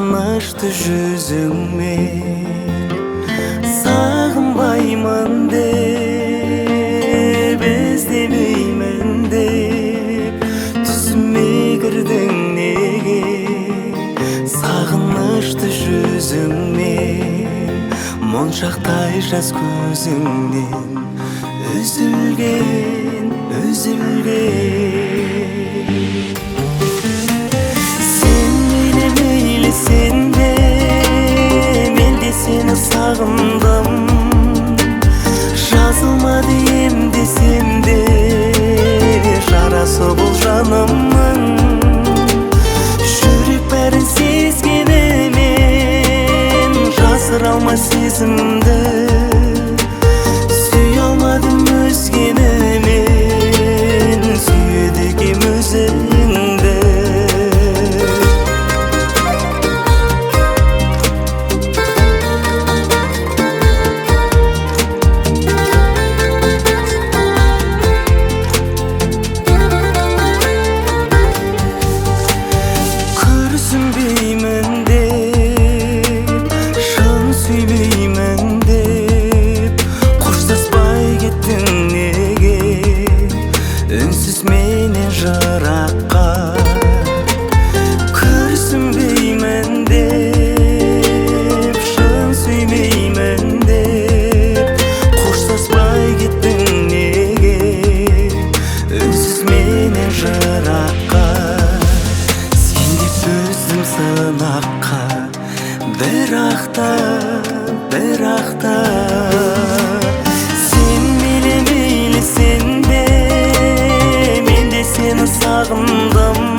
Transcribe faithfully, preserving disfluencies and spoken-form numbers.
сагынычты жүзүңмен сагынбаймын деп издебеймин деп түсүмө кирдиң неге сагынычты жүзүңмен моншактай жас көзүңден үзүлген үзүлген сен мейлі мейлі сен де мен де сені сағындым жазылмады емде сенде жарасы бұл жанымның жүрек бәрін сезгенімен жасыра алмай сезімді сүйе алмадым өзгені мен сүйеді екем өзіңді Көрсінбеймін деп шын сүймеймін деп қоштаспай кеттің неге үнсіз менен жыраққа көрсінбеймін деп шын сүймеймін деп қоштаспай кеттің неге үнсіз менен жыраққа сынаққа бірақта бірақта сен мейлі мейлі сен де мен де сені сағындым